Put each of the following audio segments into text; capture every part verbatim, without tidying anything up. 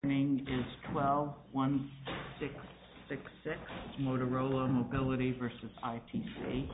Is twelve one six six six Motorola Mobility versus I T C.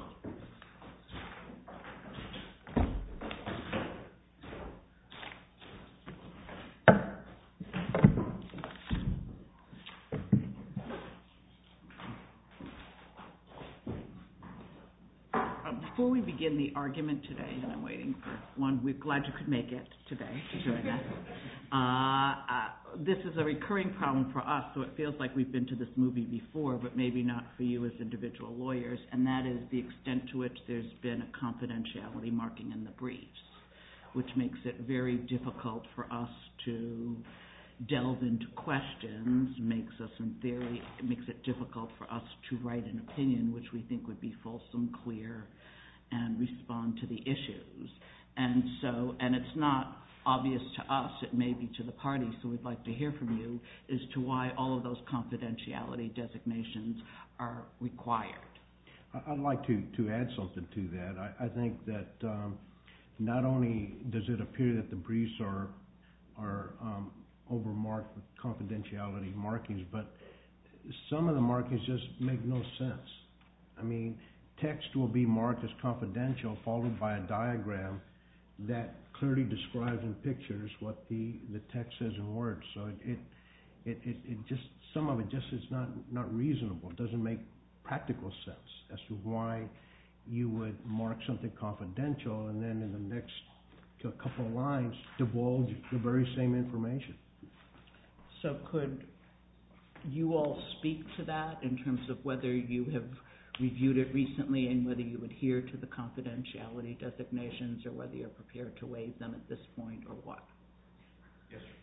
Before we begin the argument today, and I'm waiting for one, we're glad you could make it today to join us. Uh, uh, this is a recurring problem for us, so it feels like we've been to this movie before, but maybe not for you as individual lawyers, and that is the extent to which there's been a confidentiality marking in the briefs, which makes it very difficult for us to delve into questions, makes us, in theory, it makes it difficult for us to write an opinion which we think would be fulsome, clear, and respond to the issues. And so, and it's not obvious to us, it may be to the party, so we'd like to hear from you as to why all of those confidentiality designations are required. I'd like to, to add something to that. I, I think that um, not only does it appear that the briefs are, are um, overmarked with confidentiality markings, but some of the markings just make no sense. I mean, text will be marked as confidential, followed by a diagram that clearly describes in pictures what the, the text says in words. So it, it, it, it just, some of it just is not, not reasonable. It doesn't make practical sense as to why you would mark something confidential and then in the next couple of lines divulge the very same information. So could you all speak to that in terms of whether you have reviewed it recently and whether you adhere to the confidentiality designations or whether you're prepared to waive them at this point or what? Yes, sir.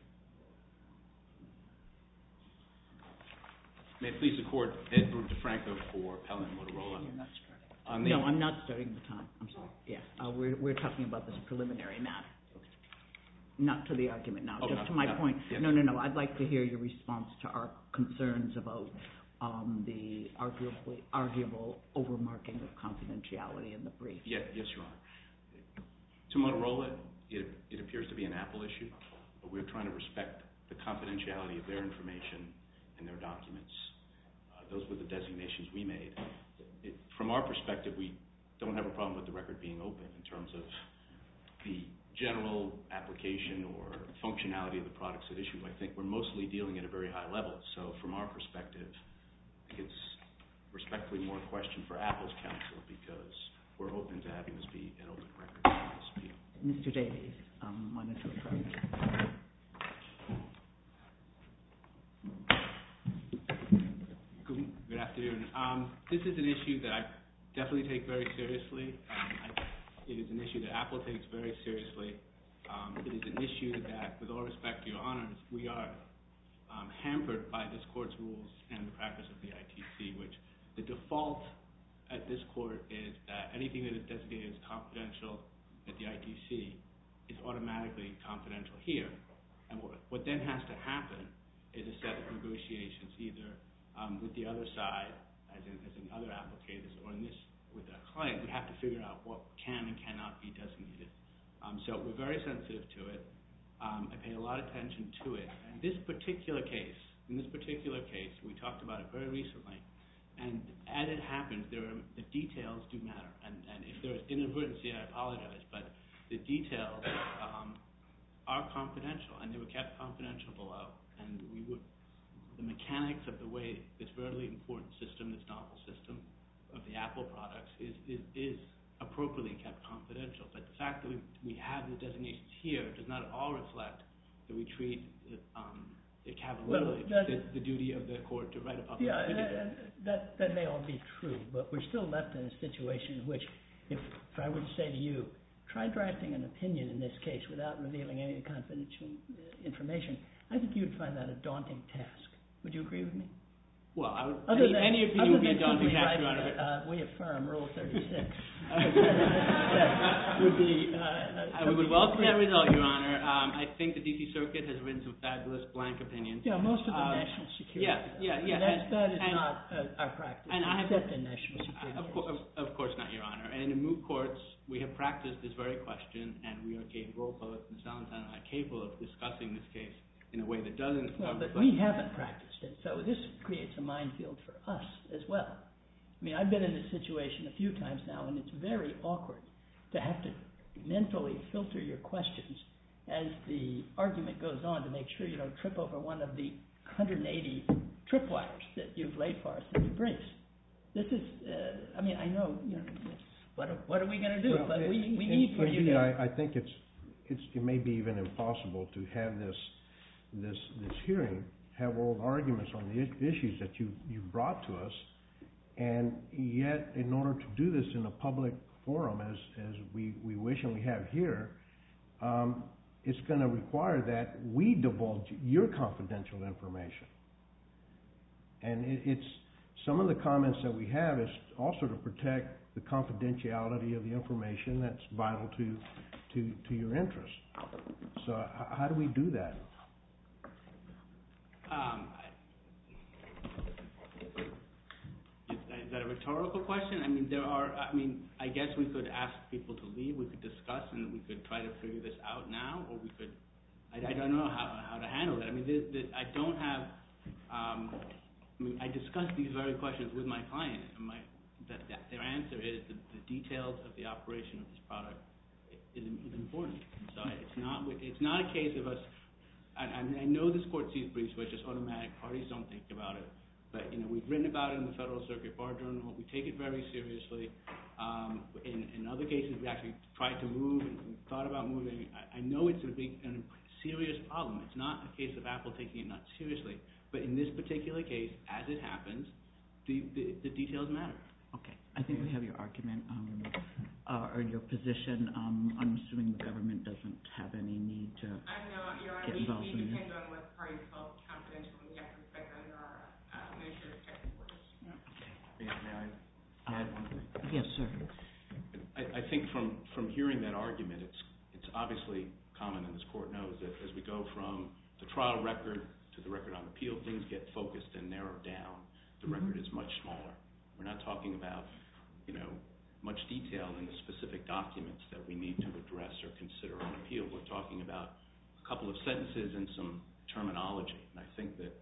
May it please the Court, Edward DeFranco for Appellant Motorola. You're not starting. The, no, I'm not starting the time. I'm sorry. Yeah, uh, we're, we're talking about this preliminary matter. Not to the argument now, oh, just not, to my not, point. Yes. No, no, no. I'd like to hear your response to our concerns about um, the arguably arguable overmarking of confidentiality in the brief. Yes, yes, Your Honor. To Motorola, it, it appears to be an Apple issue, but we're trying to respect the confidentiality of their information and their documents. Uh, those were the designations we made. It, from our perspective, we don't have a problem with the record being open in terms of the general application or functionality of the products at issue. I think we're mostly dealing at a very high level. So from our perspective, I think it's respectfully more a question for Apple's counsel because we're open to having this be an open record. Mister Davies, um, wanted to approach. Good, good afternoon. Um, this is an issue that I definitely take very seriously. Um, I, It is an issue that Apple takes very seriously. Um, it is an issue that, with all respect to Your Honors, we are um, hampered by this Court's rules and the practice of the I T C, which the default at this Court is that anything that is designated as confidential at the I T C is automatically confidential here. And what, what then has to happen is a set of negotiations, either um, with the other side, as in, as in other applicators, or in this with our client, we have to figure out what can and cannot be designated. Um, so we're very sensitive to it. Um, I pay a lot of attention to it. And this particular case, in this particular case, we talked about it very recently. And as it happens, there are, the details do matter. And, and if there is inadvertency, I apologize, but the details um, are confidential, and they were kept confidential below. And we would, the mechanics of the way this very important system, this novel system, of the Apple products is, is, is appropriately kept confidential. But the fact that we, we have the designations here does not at all reflect that we treat um, it cavalierly, well, the, the duty of the Court to write a public yeah, opinion. Yeah, that, that may all be true, but we're still left in a situation in which, if, if I were to say to you, try drafting an opinion in this case without revealing any confidential information, I think you'd find that a daunting task. Would you agree with me? Well, I would, other any, than, any opinion would be a daunting task, Your Honor. Honor. Uh, we affirm Rule thirty-six. would be, uh, we would welcome that result, Your Honor. Um, I think the D C Circuit has written some fabulous blank opinions. Yeah, most of the um, national security. Yes, yeah, yeah. That's, and, that is and, not uh, our practice, and I have except to, in national security of, co- of, of course not, Your Honor. And in moot courts, we have practiced this very question, and we are capable, both Miz Valentine and I, capable of discussing this case in a way that doesn't. Well, uh, but reflect- we haven't practiced it, so this creates a minefield for us as well. I mean, I've been in this situation a few times now, and it's very awkward to have to mentally filter your questions as the argument goes on to make sure you don't trip over one of the one hundred eighty tripwires that you've laid for us in your briefs. This is, uh, I mean, I know, you know, it's, what, are, what are we going to do? Well, but it- we, we in- need for you indeed, to... I, I think it's, it's, it may be even impossible to have this, this, this hearing, have oral arguments on the i- issues that you, you brought to us, and yet, in order to do this in a public forum, as, as we, we wish and we have here, um, it's going to require that we divulge your confidential information. And it, it's, some of the comments that we have is also to protect the confidentiality of the information that's vital to, to, to your interest. So h- how do we do that? Um, I- is, is that a rhetorical question? I mean, there are. I mean, I guess we could ask people to leave. We could discuss, and we could try to figure this out now, or we could. I, I don't know how how to handle it. I mean, the, the, I don't have. Um, I mean, I discussed these very questions with my client, and my that, that their answer is the, the details of the operation of this product is, is important. So it's not it's not a case of us. I, I know this court sees briefs where it's just automatic. Parties don't think about it. But, you know, we've written about it in the Federal Circuit Bar Journal. We take it very seriously. Um, in, in other cases, we actually tried to move and we thought about moving. I, I know it's a big and serious problem. It's not a case of Apple taking it not seriously. But in this particular case, as it happens, the, the, the details matter. Okay, I think we have your argument um, uh, or your position. Um, I'm assuming the government doesn't have any need to I know, Your Honor, get we, involved we in this. depend on what parties hold confidential, and we have to respect that under our uh, administrative technical orders. May, may I Uh, add one thing? yes, sir. I, I think from, from hearing that argument, it's, it's obviously common, and this court knows that as we go from the trial record to the record on appeal, things get focused and narrowed down. The record is much smaller. We're not talking about, you know, much detail in the specific documents that we need to address or consider on appeal. We're talking about a couple of sentences and some terminology. And I think that,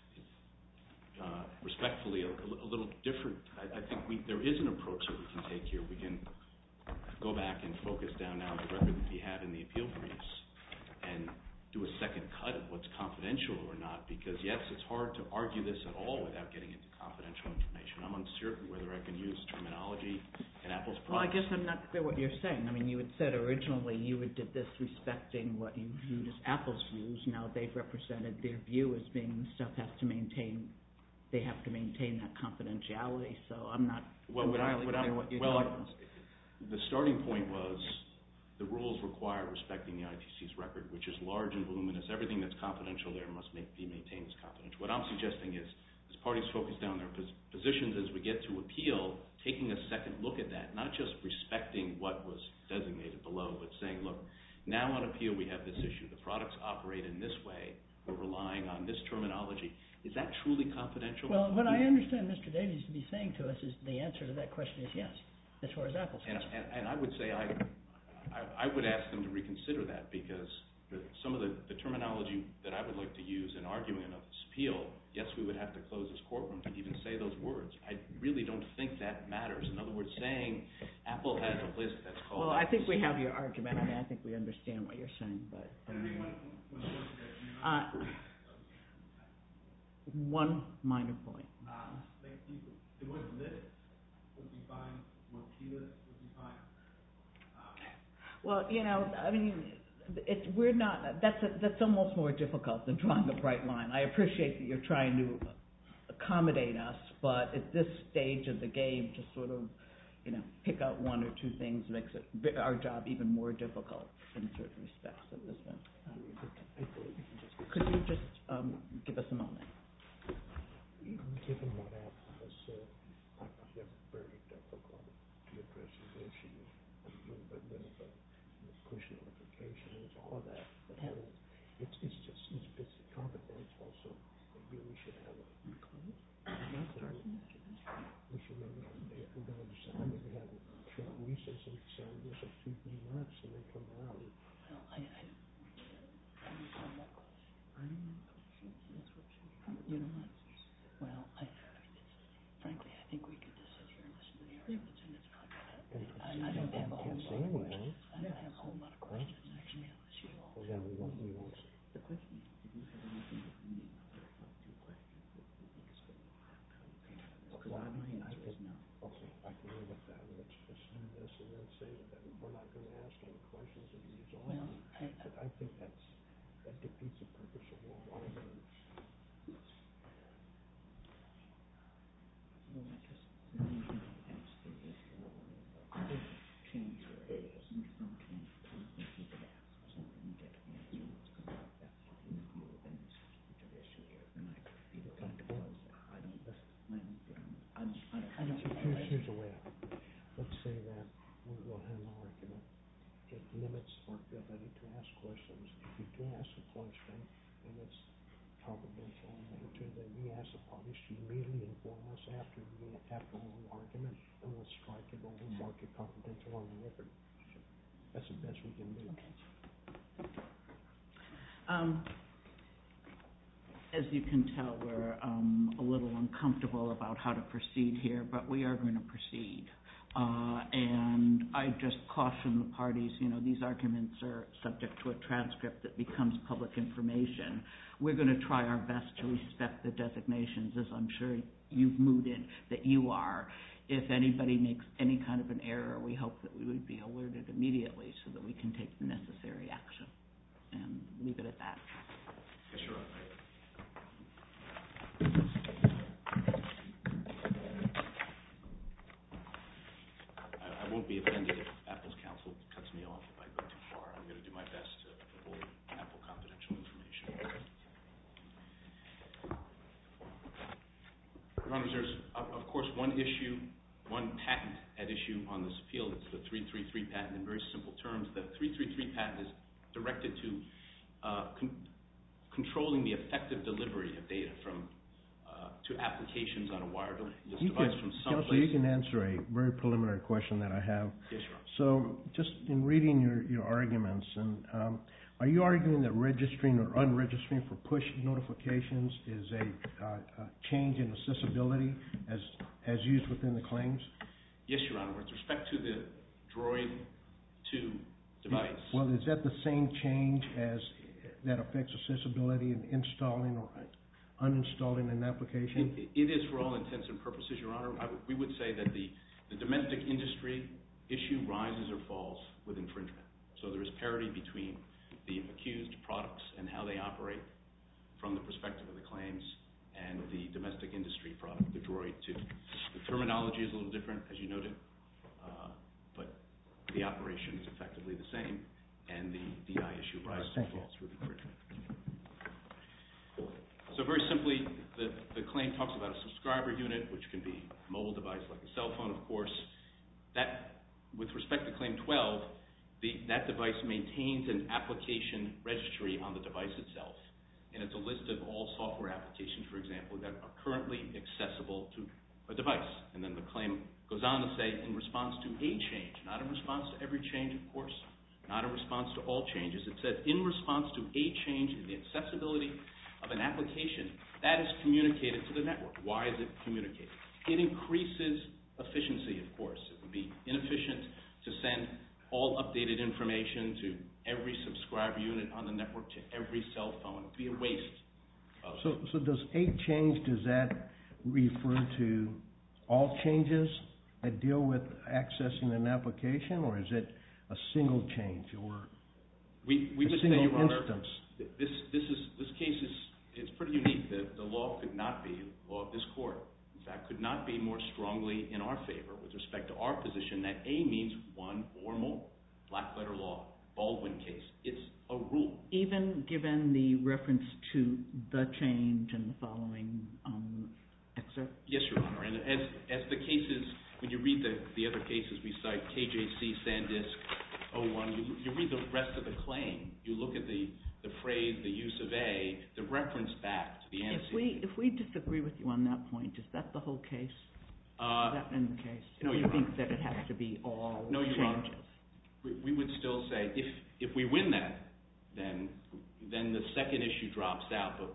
uh, respectfully, a, a little different. I, I think we, there is an approach that we can take here. We can go back and focus down now on the record that we have in the appeal briefs and do a second cut of what's confidential or not, because yes, it's hard to argue this at all without getting into confidential information. I'm uncertain whether I can use terminology in Apple's Well, I products. guess I'm not clear what you're saying. I mean, you had said originally you had did this respecting what you viewed as Apple's views. Now they've represented their view as being the stuff has to maintain, they have to maintain that confidentiality. So I'm not Well, what I- entirely what clear I'm- what you're well, talking about. The starting point was the rules require respecting the I T C's record, which is large and voluminous. Everything that's confidential there must make, be maintained as confidential. What I'm suggesting is, as parties focus down their pos- positions as we get to appeal, taking a second look at that, not just respecting what was designated below, but saying, look, now on appeal we have this issue. The products operate in this way. We're relying on this terminology. Is that truly confidential? Well, what I understand Mister Davies to be saying to us is the answer to that question is yes, as far as Apple's And, concerned. and, and I would say I, I, I would ask them to reconsider that, because the, some of the, the terminology that I would like to use in arguing of this appeal, yes, we would have to close this courtroom to even say those words. I really don't think that matters. In other words, saying Apple has a list that's called... Well, I think we have your argument. I mean, I think we understand what you're saying, but um, uh, one minor point. Um, like you, the word list would be fine, word keyless would be fine. Um, Well, you know, I mean, it's we're not. That's a, that's almost more difficult than drawing a bright line. I appreciate that you're trying to accommodate us, but at this stage of the game, to sort of, you know, pick out one or two things makes it our job even more difficult in certain respects at this point. Could you just um, give us a moment? Given what Apple has said, I find it very difficult to address these issues. But then the, the push notifications, all that, the whole, it's, it's just, it's, it's confidential, so maybe we should have a, we should maybe, if we're going to decide, maybe have a short recess and decide this for two, three months and then come around. Well, I, I, I understand that question. You know what? Well, I, frankly, I think we could just sit here and listen to the arguments, and it's not gonna. I, I don't have a whole lot of questions. I don't have a whole lot of questions actually on this issue. Well, then we won't, we won't. The question is, do you have anything that you need to clarify? Two questions that you think is going to happen? Because my answer is no. Okay, I can live with that. Let's just do this and then say that we're not going to ask any questions and resolve Well, them. I, But I think that's, that defeats the purpose of what we're doing. Well, I guess the only thing I ask is if if change or areas and some change, I think you could ask something and get an answer what's going on. That's what you feel within this particular issue here. And I could be the one to close that. I don't, that's my own feeling. I don't, I don't. I don't know. Here's, here's a way out. Let's say that we will have an argument. It limits our ability to ask questions. If we do ask a question and it's confidential in nature, then we ask the parties to immediately inform us after the after the argument, and we'll strike it or we'll mark it confidential on the record. That's the best we can do. Okay. Um, as you can tell, we're um, a little uncomfortable about how to proceed here, but we are going to proceed. Uh, and I just caution the parties, you know, these arguments are subject to a transcript that becomes public information. We're going to try our best to respect the designations, as I'm sure you've mooted that you are. If anybody makes any kind of an error, we hope that we would be alerted immediately so that we can take the necessary action. And leave it at that. Yes, sure. I, I won't be offended if Apple's counsel cuts me off if I go too far. I'm going to do my best to avoid Apple confidential information. Your Honors, there's, of, of course, one issue, one patent at issue on this appeal. It's the three three three patent. In very simple terms, the three three three patent is directed to uh, con controlling the effective delivery of data from uh, to applications on a wireless You device can, from someplace. Counselor, you can answer a very preliminary question that I have. Yes, Your So, Honor. just in reading your, your arguments, and um, are you arguing that registering or unregistering for push notifications is a, uh, a change in accessibility as as used within the claims? Yes, Your Honor. With respect to the Droid two device. Well, is that the same change as that affects accessibility in installing or uninstalling an application? It, it is for all intents and purposes, Your Honor. I w we would say that the, the domestic industry issue rises or falls with infringement. So there is parity between the accused products and how they operate from the perspective of the claims and the domestic industry product, the Droid two. The terminology is a little different, as you noted, uh, but the operation is effectively the same, and the D I issue rises or falls with infringement. So very simply, the, the claim talks about a subscriber unit, which can be a mobile device like a cell phone, of course. That, with respect to Claim twelve, the, that device maintains an application registry on the device itself. And it's a list of all software applications, for example, that are currently accessible to a device. And then the claim goes on to say, in response to a change, not in response to every change, of course, not in response to all changes. It says, in response to a change in the accessibility of an application, that is communicated to the network. Why is it communicated? It increases efficiency, of course. It would be inefficient to send all updated information to every subscriber unit on the network to every cell phone. It would be a waste. Of So, so does a change, does that refer to all changes that deal with accessing an application, or is it a single change, or we, we a would say, single Your Honor, instance? this, this, is, this case is it's pretty unique. The, the law could not be, the law of this court, in fact, could not be more strongly in our favor with respect to our position that A means one or more. Black letter law, Baldwin case. It's a rule. Even given the reference to the change and the following um, excerpt? Yes, Your Honor. And as, as the cases, when you read the, the other cases we cite, K J C, SanDisk, oh one, you, you read the rest of the claim, you look at the, the phrase, the use of A, the reference back to the antecedent. If we, if we disagree with you on that point, is that the whole case? Uh, is that in the case? No, Do you Your think Honor. that it has to be all No, Your Honor. changes? We, we would still say if if we win that, then then the second issue drops out. But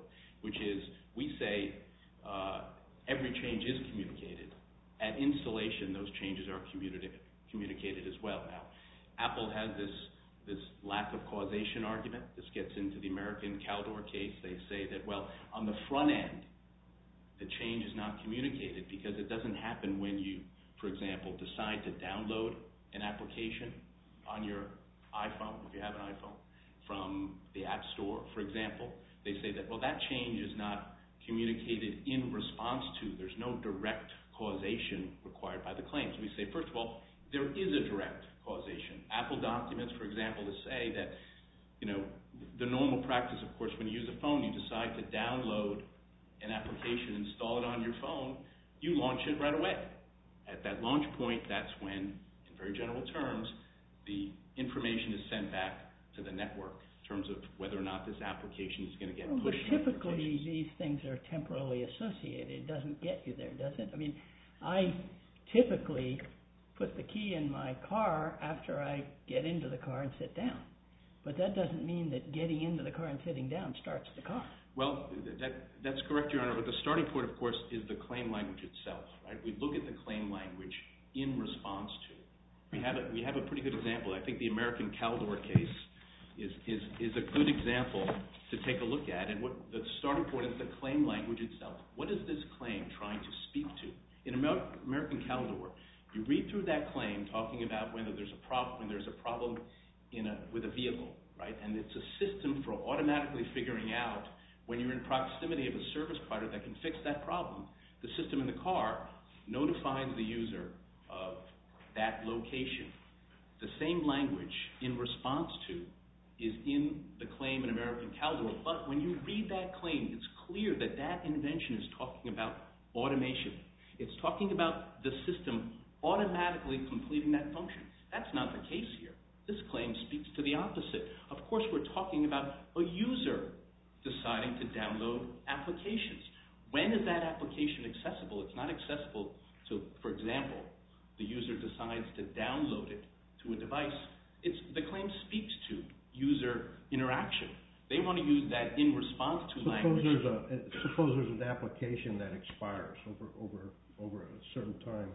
which is we say uh, every change is communicated. At installation, those changes are communicated, communicated as well. Now, Apple has this this lack of causation argument. This gets into the American Caldor case. They say that, well, on the front end, the change is not communicated because it doesn't happen when you, for example, decide to download an application on your iPhone, if you have an iPhone, from the App Store, for example. They say that, well, that change is not communicated in response to. There's no direct causation required by the claims. We say, first of all, there is a direct causation. Apple documents, for example, to say that, you know, the normal practice, of course, when you use a phone, you decide to download an application, install it on your phone, you launch it right away. At that launch point, that's when, in very general terms, the information is sent back to the network in terms of whether or not this application is going to get well, pushed. But typically, these things are temporally associated. It doesn't get you there, does it? I mean, I typically put the key in my car after I get into the car and sit down. But that doesn't mean that getting into the car and sitting down starts the car. Well, that, that's correct, Your Honor, but the starting point, of course, is the claim language itself, right? We look at the claim language in response to. We have a, we have a pretty good example. I think the American Caldor case is, is, is a good example to take a look at. And what the starting point is the claim language itself. What is this claim trying to speak to? In Amer- American Caldor, you read through that claim talking about whether there's a problem, when there's a problem in a, with a vehicle, right? And it's a system for automatically figuring out when you're in proximity of a service provider that can fix that problem. The system in the car notifies the user of that location. The same language in response to is in the claim in American Caldor, but when you read that claim, it's clear that that invention is talking about automation. It's talking about the system automatically completing that function. That's not the case here. This claim speaks to the opposite. Of course, we're talking about a user deciding to download applications. When is that application accessible? It's not accessible to, for example, the user decides to download it to a device. It's, the claim speaks to user interaction. They want to use that in response to suppose language. There's a, suppose there's an application that expires over, over, over a certain time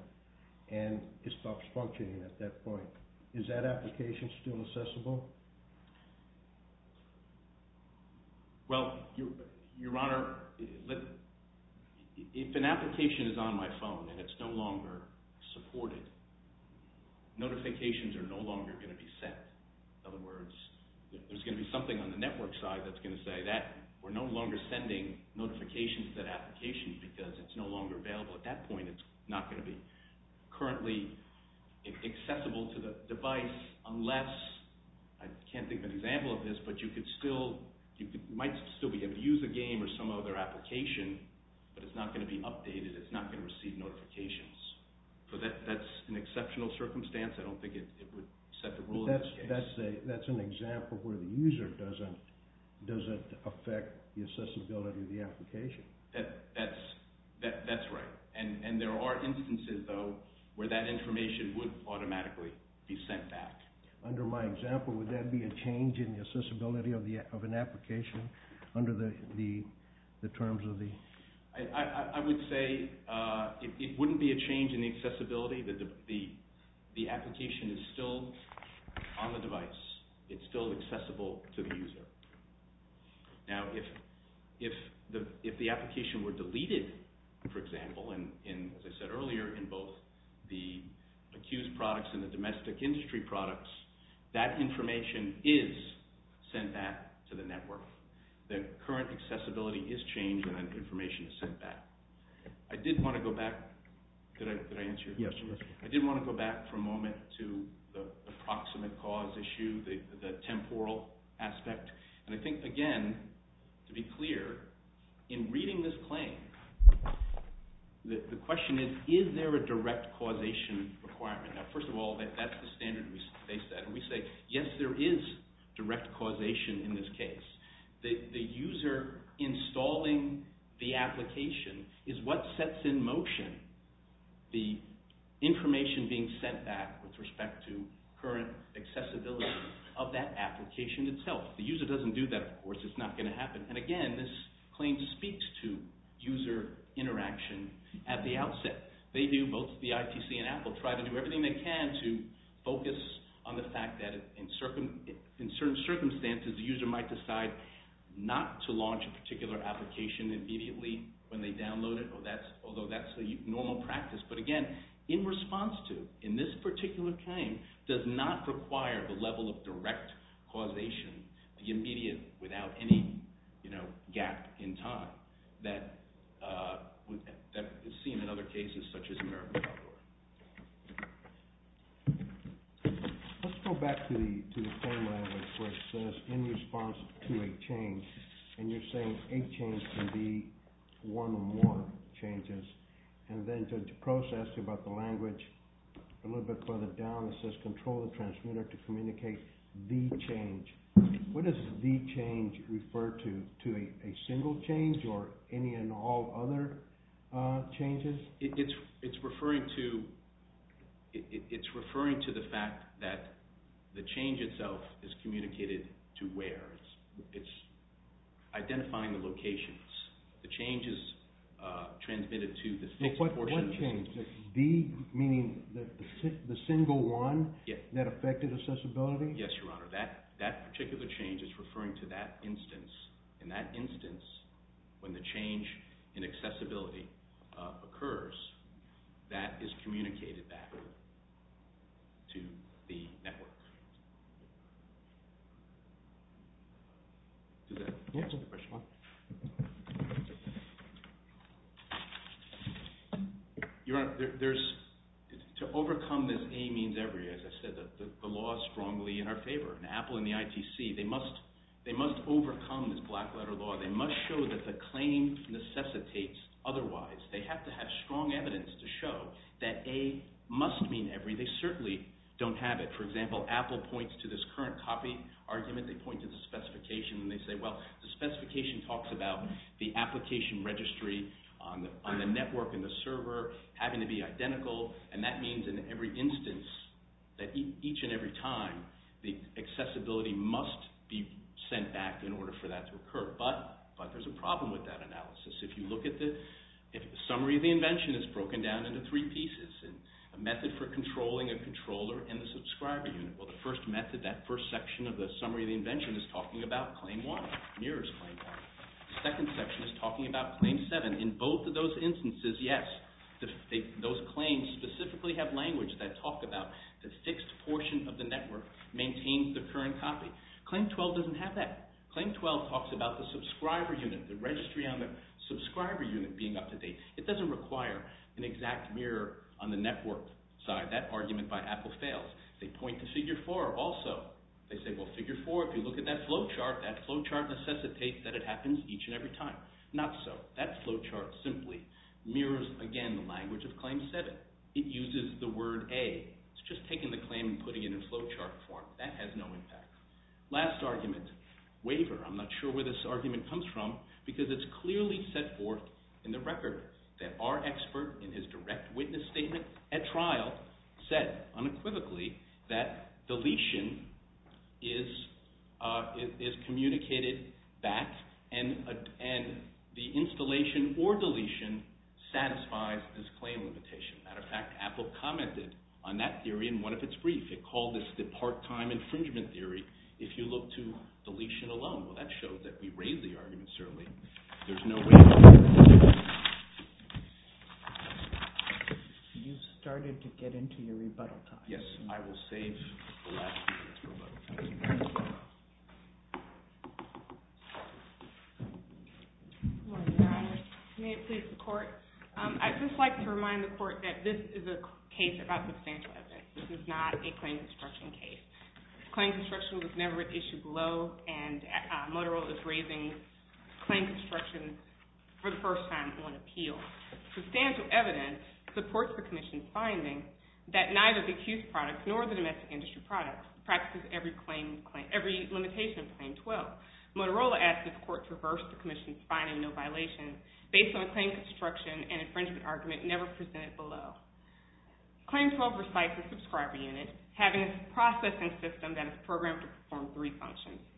and it stops functioning at that point. Is that application still accessible? Well, Your, Your Honor, let, if an application is on my phone and it's no longer supported, notifications are no longer going to be sent. In other words, there's going to be something on the network side that's going to say that we're no longer sending notifications to that application because it's no longer available. At that point, it's not going to be currently accessible to the device unless, I can't think of an example of this, but you could still, you, could, you might still be able to use a game or some other application, but it's not going to be updated. It's not going to receive notifications. So that, that's an exceptional circumstance. I don't think it, it would set the rule That's, in this case. that's, a, that's an example where the user doesn't, doesn't affect the accessibility of the application. That, that's, that, that's right. And, and there are instances, though, where that information would automatically be sent back. Under my example, would that be a change in the accessibility of the of an application under the the, the terms of the? I, I, I would say uh, it, it wouldn't be a change in the accessibility. The, the the application is still on the device. It's still accessible to the user. Now, if if the if the application were deleted, for example, and in, as I said earlier, in both the accused products and the domestic industry products, that information is sent back to the network. The current accessibility is changed and that information is sent back. I did want to go back, did I, did I answer your Yes, question? yes. I did want to go back for a moment to the, the proximate cause issue, the, the temporal aspect. And I think, again, to be clear, in reading this claim, The, the question is, is there a direct causation requirement? Now, first of all, that, that's the standard we, they set. And we say, yes, there is direct causation in this case. The, the user installing the application is what sets in motion the information being sent back with respect to current accessibility of that application itself. The user doesn't do that, of course. It's not going to happen. And again, this claim speaks to user interaction at the outset. They do, both the I T C and Apple, try to do everything they can to focus on the fact that in, circum, in certain circumstances, the user might decide not to launch a particular application immediately when they download it, or that's, although that's a normal practice. But again, in response to, in this particular claim, does not require the level of direct causation, the immediate, without any, you know, gap in time that uh, that is seen in other cases such as American Outdoor. Let's go back to the to the claim language where it says in response to a change, and you're saying a change can be one or more changes, and then Judge Prost asked you about the language a little bit further down. It says control the transmitter to communicate the change. What does the change refer to? To a, a single change or any and all other uh, changes? It, it's it's referring to it, it, it's referring to the fact that the change itself is communicated to where. It's, it's identifying the locations. The change is uh, transmitted to the fixed so what, portion. What change? The meaning the, the the single one yeah. that affected accessibility? Yes, Your Honor. That that particular change is referring to that instance. In that instance, when the change in accessibility uh, occurs, that is communicated back to the network. Does that answer the question? Your Honor, there, there's to overcome this A means every. As I said, the, the, the law is strongly in our favor. And Apple and the I T C, they must they must overcome this black letter law. They must show that the claim necessitates otherwise. They have to have strong evidence to show that A must mean every. They certainly don't have it. For example, Apple points to this current copy argument. They point to the specification and they say, well, the specification talks about the application registry on the, on the network and the server having to be identical, and that means in every instance that e- each and every time the accessibility must be sent back in order for that to occur. But but there's a problem with that analysis. If you look at the, if the summary of the invention is broken down into three pieces, and a method for controlling a controller and the subscriber unit. Well, the first method, that first section of the summary of the invention is talking about claim one, mirrors claim one. The second section is talking about claim seven. In both of those instances, yes, the, they, those claims specifically have language that talk about the fixed portion of the network maintains the current copy. Claim twelve doesn't have that. Claim twelve talks about the subscriber unit, the registry on the subscriber unit being up to date. It doesn't require an exact mirror on the network side. That argument by Apple fails. They point to figure four also. They say, well, figure four, if you look at that flow chart, that flow chart necessitates that it happens each and every time. Not so. That flow chart simply mirrors, again, the language of claim seven. It uses the word A. It's just taking the claim and putting it in flow chart form. That has no impact. Last argument, waiver. I'm not sure where this argument comes from because it's clearly set forth in the record that our expert in his direct witness statement at trial said unequivocally that deletion is uh, is, is communicated back and uh, and the installation or deletion satisfies this claim limitation. Matter of fact, Apple commented on that theory in one of its briefs. It called this the part-time infringement theory if you look to deletion alone. Well, that shows that we raised the argument, certainly. There's no way. You started to get into your rebuttal time. Yes, I will save the last few minutes for rebuttal time. Good morning, Your Honors. May it please the Court. Um, I'd just like to remind the Court that this is a case about substantial evidence. This is not a claim construction case. Claim construction was never at issue below, and uh, Motorola is raising claim construction for the first time on appeal. Substantial evidence supports the Commission's finding that neither the accused products nor the domestic industry products practices every claim, claim every limitation of Claim twelve. Motorola asked this Court to reverse the Commission's finding no violation based on a claim construction and infringement argument never presented below. Claim twelve recites a subscriber unit having a processing system that is programmed to perform three functions.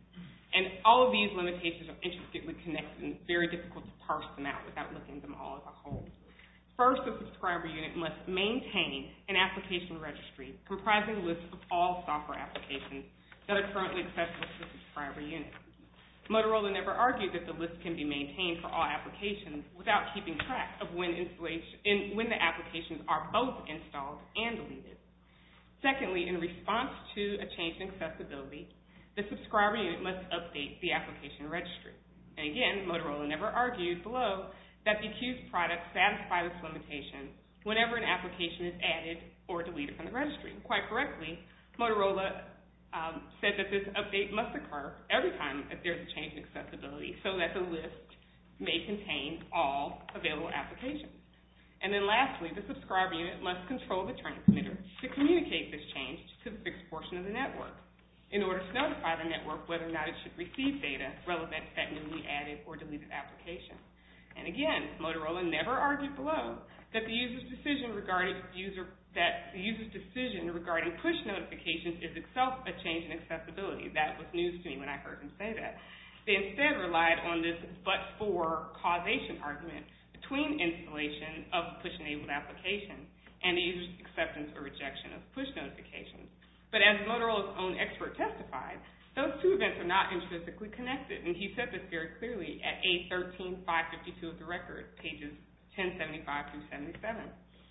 And all of these limitations are intricately connected and it's very difficult to parse them out without looking at them all as a whole. First, the subscriber unit must maintain an application registry comprising lists of all software applications that are currently accessible to the subscriber unit. Motorola never argued that the list can be maintained for all applications without keeping track of when, installation, in, when the applications are both installed and deleted. Secondly, in response to a change in accessibility, the subscriber unit must update the application registry. And again, Motorola never argued below that the accused products satisfy this limitation whenever an application is added or deleted from the registry. Quite correctly, Motorola um, said that this update must occur every time that there's a change in accessibility so that the list may contain all available applications. And then lastly, the subscriber unit must control the transmitter to communicate this change to the fixed portion of the network in order to notify the network whether or not it should receive data relevant to that newly added or deleted application. And again, Motorola never argued below that the user's decision regarding user that the user's decision regarding push notifications is itself a change in accessibility. That was news to me when I heard him say that. They instead relied on this but-for causation argument between installation of a push-enabled application and the user's acceptance or rejection of push notifications. But as Motorola's own expert testified, those two events are not intrinsically connected, and he said this very clearly at A thirteen five fifty-two of the record, pages ten seventy-five through seventy-seven.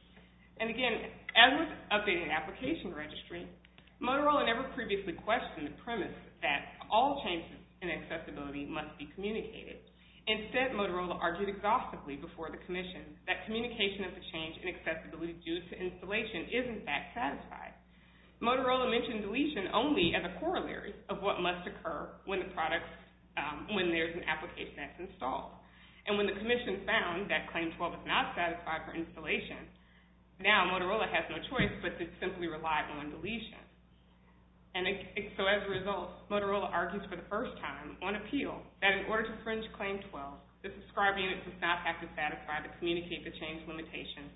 And again, as with updating the application registry, Motorola never previously questioned the premise that all changes in accessibility must be communicated. Instead, Motorola argued exhaustively before the Commission that communication of the change in accessibility due to installation is in fact satisfied. Motorola mentioned deletion only as a corollary of what must occur when the product, um, when there's an application that's installed. And when the Commission found that Claim twelve is not satisfied for installation, now Motorola has no choice but to simply rely on deletion. And it, it, so as a result, Motorola argues for the first time on appeal that in order to infringe Claim twelve, the subscriber unit does not have to satisfy the communicate the change limitation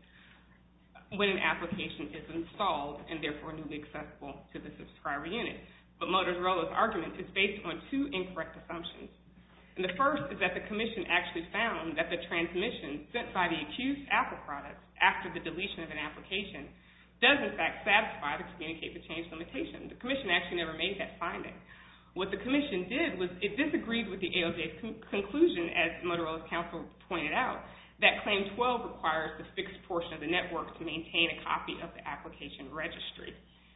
when an application is installed and therefore newly accessible to the subscriber unit. But Motorola's argument is based on two incorrect assumptions. And the first is that the Commission actually found that the transmission sent by the accused Apple products after the deletion of an application does in fact satisfy the communicate the change limitation. The Commission actually never made that finding. What the Commission did was it disagreed with the A L J's con- conclusion, as Motorola's counsel pointed out, that Claim twelve requires the fixed portion of the network to maintain a copy of the application registry.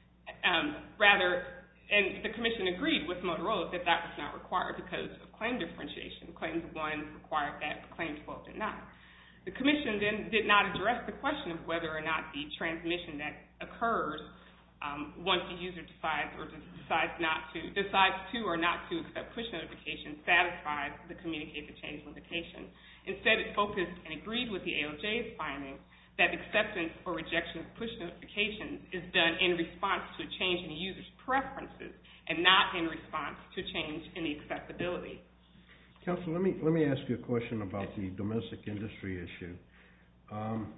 Um, rather, and the Commission agreed with Motorola that that was not required because of claim differentiation. Claim one required that, but Claim twelve did not. The Commission then did not address the question of whether or not the transmission that occurs um, once the user decides or decides not to, decides to or not to accept push notifications satisfies the communicate the change limitation. Instead, it focused and agreed with the A L J's finding that acceptance or rejection of push notifications is done in response to a change in the user's preferences and not in response to change in the accessibility. Counsel, let me let me ask you a question about the domestic industry issue. Um,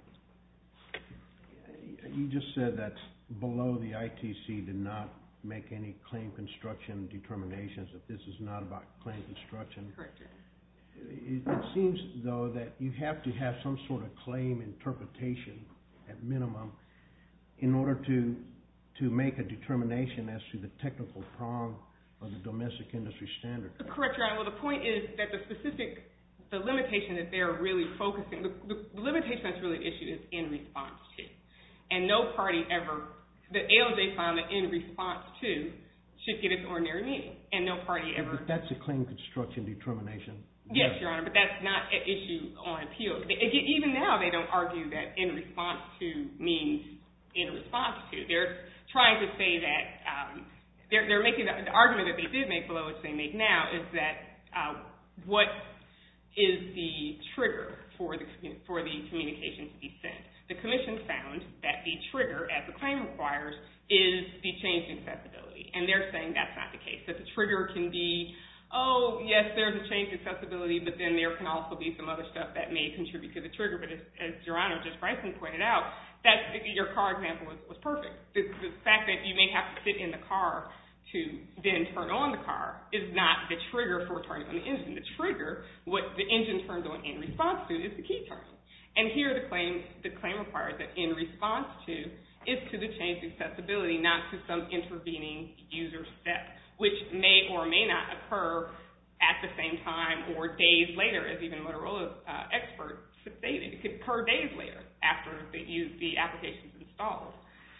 you just said that below the I T C did not make any claim construction determinations, that this is not about claim construction. Correct. It, it seems, though, that you have to have some sort of claim interpretation at minimum in order to to make a determination as to the technical prong of the domestic industry standard. Correct, Your Honor. Well, the point is that the specific, the limitation that they're really focusing, the, the limitation that's really issued is in response to. And no party ever, the A L J found that in response to should get its ordinary meaning. And no party ever. But that's a claim construction determination. Yes, Your Honor, but that's not an issue on appeal. Even now, they don't argue that in response to means in response to. They're trying to say that, um, they're, they're making the, the argument that they did make below, which they make now, is that uh, what is the trigger for the, for the communication to be sent. The Commission found that the trigger, as the claim requires, is the change in accessibility. And they're saying that's not the case, that the trigger can be, oh, yes, there's a change in accessibility, but then there can also be some other stuff that may contribute to the trigger. But as, as Your Honor, Judge Bryson pointed out, that your car example was, was perfect. The, the fact that you may have to sit in the car to then turn on the car is not the trigger for turning on the engine. The trigger, what the engine turns on in response to, is the key turning. And here the claim the claim requires that in response to is to the change in accessibility, not to some intervening user step, which may or may not occur at the same time or days later, as even Motorola's uh, expert stated. It could occur days later after the, the application is installed.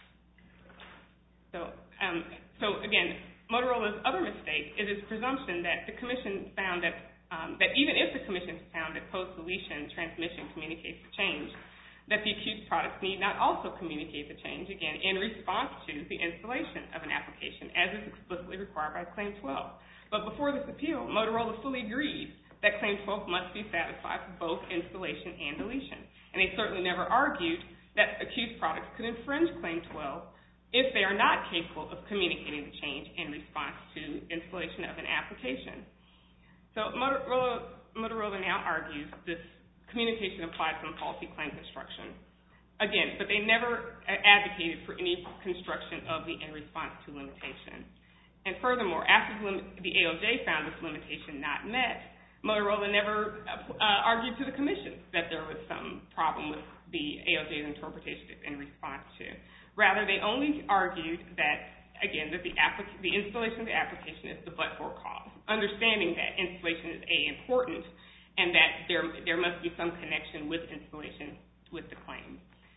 So, um, so again, Motorola's other mistake is its presumption that the Commission found that, um, that even if the Commission found that post-deletion transmission communicates the change, that the accused products need not also communicate the change, again, in response to the installation of an application, as is explicitly required by Claim twelve. But before this appeal, Motorola fully agreed that Claim twelve must be satisfied for both installation and deletion. And they certainly never argued that accused products could infringe Claim twelve if they are not capable of communicating the change in response to installation of an application. So Motorola, Motorola now argues this communication applied from faulty claim construction. Again, but they never advocated for any construction of the in response to limitation. And furthermore, after the A L J found this limitation not met, Motorola never uh, argued to the Commission that there was some problem with the A L J's interpretation in response to. Rather, they only argued that, again, that the, applic- the installation of the application is the but-for cause, understanding that installation is A, important, and that there there must be some connection with installation with the claim.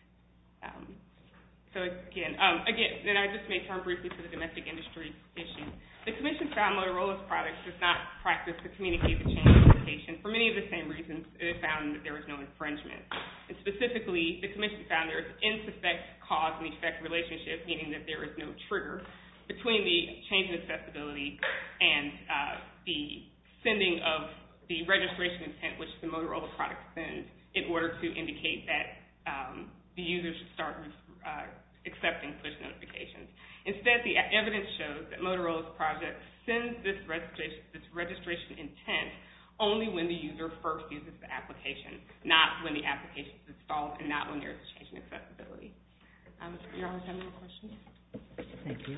Um, so again, um, again, then I just may turn briefly to the domestic industry issue. The Commission found Motorola's products does not practice to communicate the change limitation for many of the same reasons it found that there was no infringement. And specifically, the Commission found there is insufficient cause and effect relationship, meaning that there is no trigger between the change in accessibility and uh, the sending of the registration intent which the Motorola product sends in order to indicate that um, the user should start uh, accepting push notifications. Instead, the evidence shows that Motorola's project sends this registration, this registration intent only when the user first uses the application, not when the application is installed and not when there is a change in accessibility. Um, Your Honor, have any more questions? Thank you.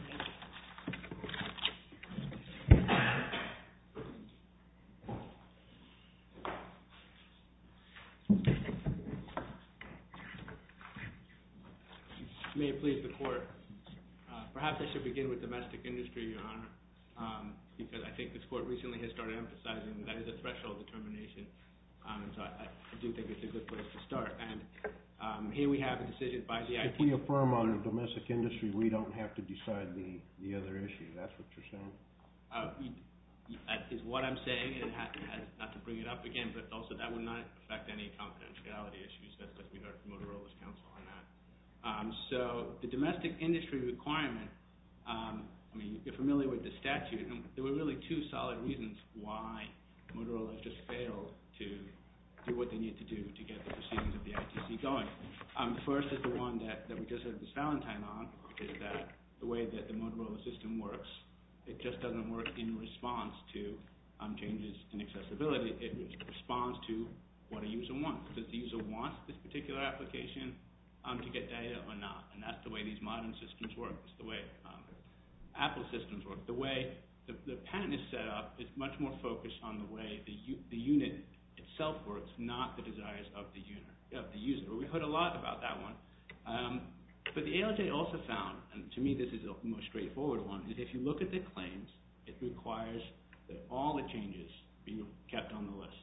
May it please the Court. Uh, perhaps I should begin with domestic industry, Your Honor, um, because I think this Court recently has started emphasizing that that is a threshold determination, um, and so I, I do think it's a good place to start. And um, here we have a decision by the I T. If we affirm on the domestic industry, we don't have to decide the, the other issue. That's what you're saying? Uh, that is what I'm saying, and it has, it has, not to bring it up again, but also that would not affect any confidentiality issues, as, as we heard from Motorola's counsel on that. Um, so the domestic industry requirement, um, I mean, you're familiar with the statute, and there were really two solid reasons why Motorola just failed to do what they need to do to get the proceedings of the I T C going. Um, the first is the one that, that we just heard Miz Valentine on, which is that the way that the Motorola system works, it just doesn't work in response to um, changes in accessibility. It responds to what a user wants. Does the user want this particular application Um, to get data or not, and that's the way these modern systems work. It's the way um, Apple systems work. The way the, the patent is set up is much more focused on the way the u- the unit itself works, not the desires of the user. Of the user. We heard a lot about that one, um, but the A L J also found, and to me this is the most straightforward one, is if you look at the claims, it requires that all the changes be kept on the list.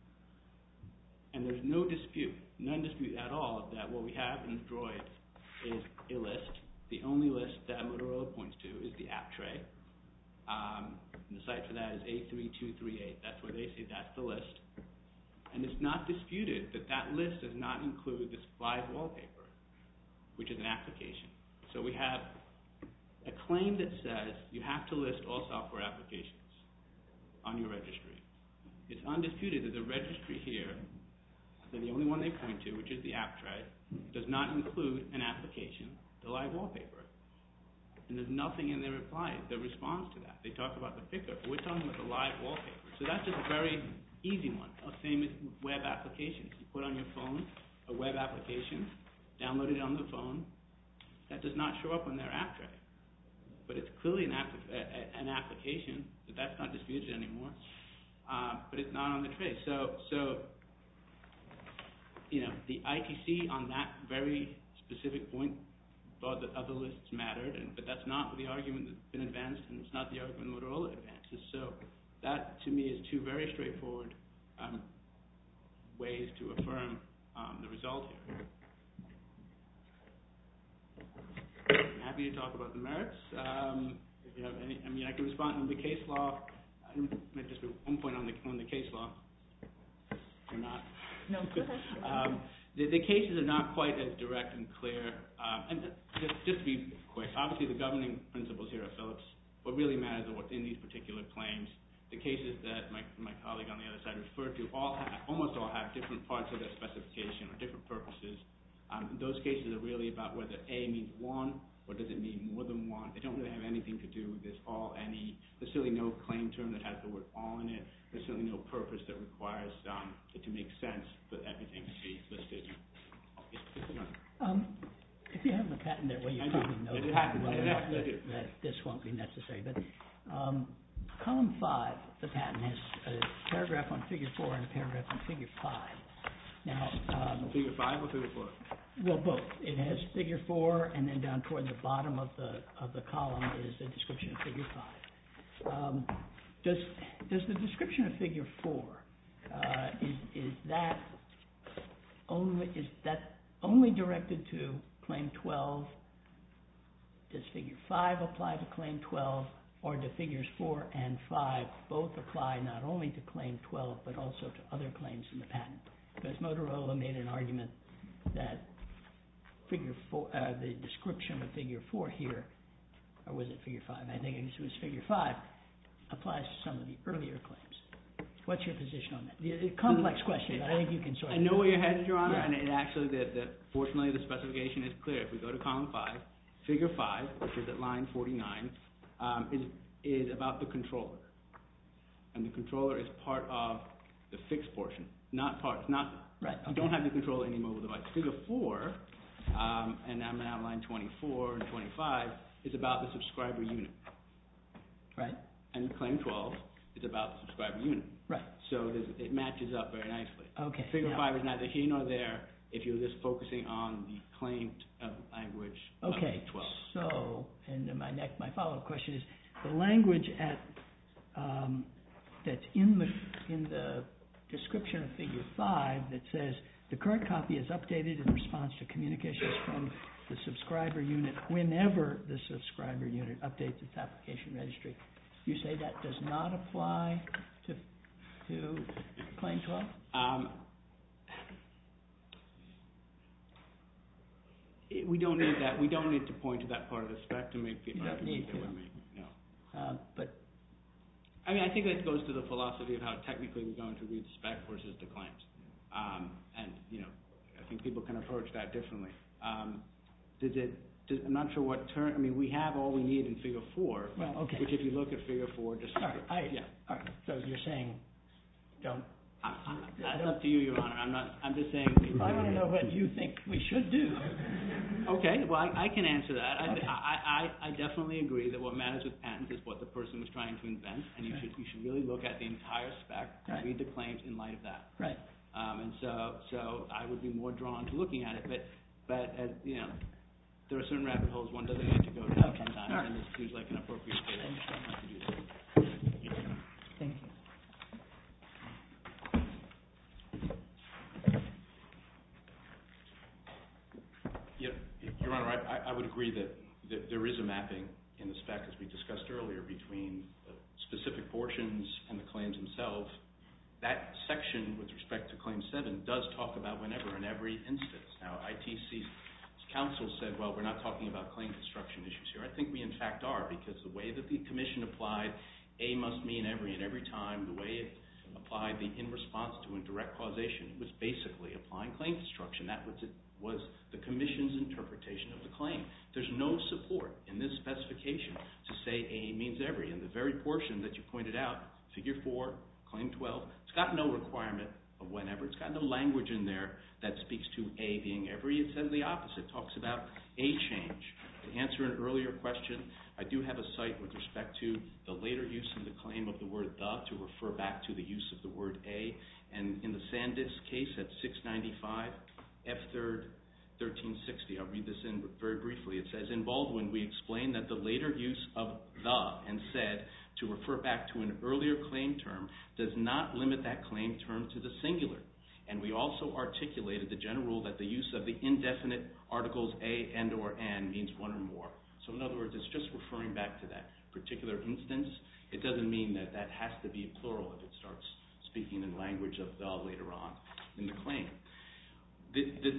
And there's no dispute, none dispute at all, that what we have in the Droid is a list. The only list that Motorola points to is the app tray. Um, and the site for that is A three two three eight. That's where they say that's the list. And it's not disputed that that list does not include this live wallpaper, which is an application. So we have a claim that says you have to list all software applications on your registry. It's undisputed that the registry here, so the only one they point to, which is the app tray, does not include an application, the live wallpaper. And there's nothing in their reply that responds to that. They talk about the pickup, but we're talking about the live wallpaper. So that's just a very easy one. The same as web applications. You put on your phone a web application, download it on the phone. That does not show up on their app tray. but it's clearly an, app- an application, but that's not disputed anymore. Uh, but it's not on the tray. So, so, you know, the I T C on that very specific point thought that other lists mattered, and, but that's not the argument that's been advanced, and it's not the argument Motorola advances. So that, to me, is two very straightforward um, ways to affirm um, the result here. I'm happy to talk about the merits. Um, if you have any, I mean, I can respond in the case law. I might just one point on the on the case law, or not. No, go ahead. um, the, the cases are not quite as direct and clear. Um, and just, just to be quick, obviously the governing principles here at Phillips, what really matters are what's in these particular claims. The cases that my my colleague on the other side referred to all have, almost all have different parts of their specification or different purposes. Um, those cases are really about whether A means one, or does it mean more than one. They don't really have anything to do with this all, any. There's certainly no claim term that has the word all in it. There's certainly no purpose that requires um, it to make sense for everything to be listed. Um, if you have the patent there, well, you I probably do. know It that, happens. well It enough happens. I that, do. that this won't be necessary. But um, column five, the patent has a paragraph on figure four and a paragraph on figure five. Now, um, Figure five or figure four? well, both. It has figure four, and then down toward the bottom of the of the column is a description of figure five. Um, does does the description of figure four uh, is is that only is that only directed to claim twelve? Does figure five apply to claim twelve, or do figures four and five both apply not only to claim twelve but also to other claims in the patent? Because Motorola made an argument that figure four, uh, the description of figure four here, or was it figure five? I think it was figure five, applies to some of the earlier claims. What's your position on that? It's a complex question, but I think you can sort I of... know where you're headed, Your Honor, Yeah. and it actually, the, the, fortunately, the specification is clear. If we go to column five, figure five, which is at line forty-nine, um, is is about the controller, and the controller is part of the fixed portion, not part. Not Right. you don't have the controller in any mobile device. Figure four, um, and I'm at line twenty-four and twenty-five, is about the subscriber unit, Right. and claim twelve is about the subscriber unit. Right. So there's, it matches up very nicely. Okay. Figure now- five is neither here nor there if you're just focusing on the claimed uh, language Okay. of twelve. So, and then my next, my follow-up question is, the language at um, that's in the in the description of figure five that says the current copy is updated in response to communications from the subscriber unit whenever the subscriber unit updates its application registry. You say that does not apply to to claim twelve? Um, it, we don't need that. We don't need to point to that part of the spec to make the You don't argument need that to. we're making. No. Uh, but I mean, I think that goes to the philosophy of how technically we're going to read the spec versus the claims. Um, and, you know, I think people can approach that differently. Um, does it, does, I'm not sure what term, I mean, we have all we need in figure four, well, okay. which if you look at figure four, just, All right. I, yeah. All right. So you're saying don't. I, I, that's up to you, Your Honor. I'm not, I'm just saying. I want to know what you think we should do. Okay, well, I, I can answer that. I, Okay. I, I, I definitely agree that what matters with patents is what the person was trying to invent, and you Okay. should you should really look at the entire spec and Right. read the claims in light of that. Right. Um, and so, so I would be more drawn to looking at it, but, but as you know, there are certain rabbit holes one doesn't need to go down Okay. sometimes, All right. and this seems like an appropriate I case understand. not to do that. Thank you. Yeah, Your Honor, I, I would agree that, that there is a mapping in the spec, as we discussed earlier, between the specific portions and the claims themselves. That section with respect to Claim seven does talk about whenever in every instance. Now, I T C's counsel said, well, we're not talking about claim construction issues here. I think we, in fact, are, because the way that the commission applied A must mean every and every time, the way it applied the in response to and direct causation, it was basically applying claim construction. That was, it, was the commission's interpretation of the claim. There's no support in this specification to say A means every. And the very portion that you pointed out, Figure four, Claim twelve, it's got no requirement of whenever. It's got no language in there that speaks to A being every. It says the opposite. It talks about a change. To answer an earlier question, I do have a cite with respect to the later use in the claim of the word the to refer back to the use of the word a. And in the Sandisk case at six ninety-five, F third, thirteen sixty, I'll read this in very briefly. It says, in Baldwin, we explain that the later use of the and said to refer back to an earlier claim term does not limit that claim term to the singular. And we also articulated the general rule that the use of the indefinite articles a, and, or an means one or more. So in other words, it's just referring back to that particular instance. It doesn't mean that that has to be plural if it starts speaking in language of the later on in the claim. The, the,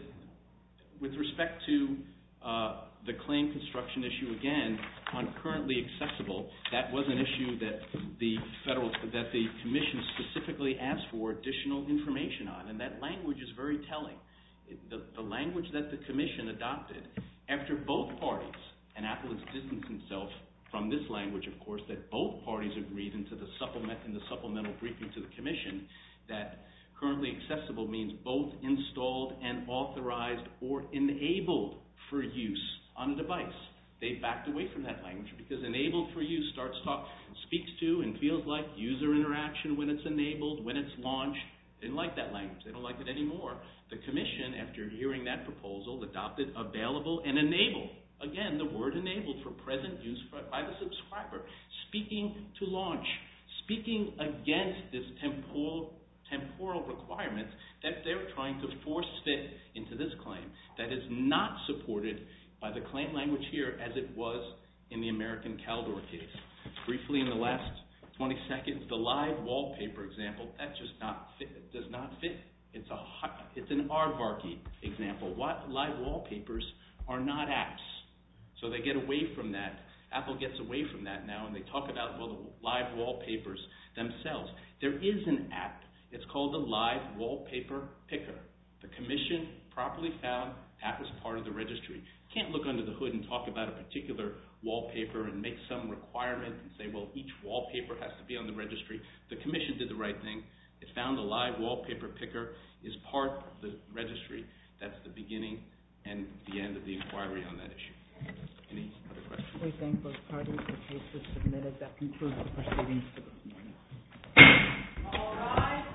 with respect to uh, the claim construction issue, again, on currently accessible, that was an issue that the federal, that the commission specifically asked for additional information on, and that language is very telling. It, the, the language that the commission adopted after both parties, and Apple has distanced himself from this language, of course, that both parties agreed into the supplement in the supplemental briefing to the commission that currently accessible means both installed and authorized or enabled for use on a device. They backed away from that language because enabled for use starts talk, speaks to and feels like user interaction when it's enabled, when it's launched. They didn't like that language. They don't like it anymore. The commission, after hearing that proposal, adopted available and enabled. Again, the word enabled for present use by the subscriber, speaking to launch, speaking against this temporal temporal requirement that they're trying to force fit into this claim that is not supported by the claim language here as it was in the American Caldor case. Briefly, in the last twenty seconds, the live wallpaper example, that just not fit, it does not fit. It's a it's an aardvarky example. What live wallpapers are not apps. So they get away from that. Apple gets away from that now, and they talk about, well, the live wallpapers themselves. There is an app. It's called the Live Wallpaper Picker. The commission properly found that was part of the registry. You can't look under the hood and talk about a particular wallpaper and make some requirement and say, well, each wallpaper has to be on the registry. The commission did the right thing. It found the Live Wallpaper Picker is part of the registry. That's the beginning and the end of the inquiry on that issue. Any other questions? We thank both parties. The case is submitted. That concludes the proceedings for this morning.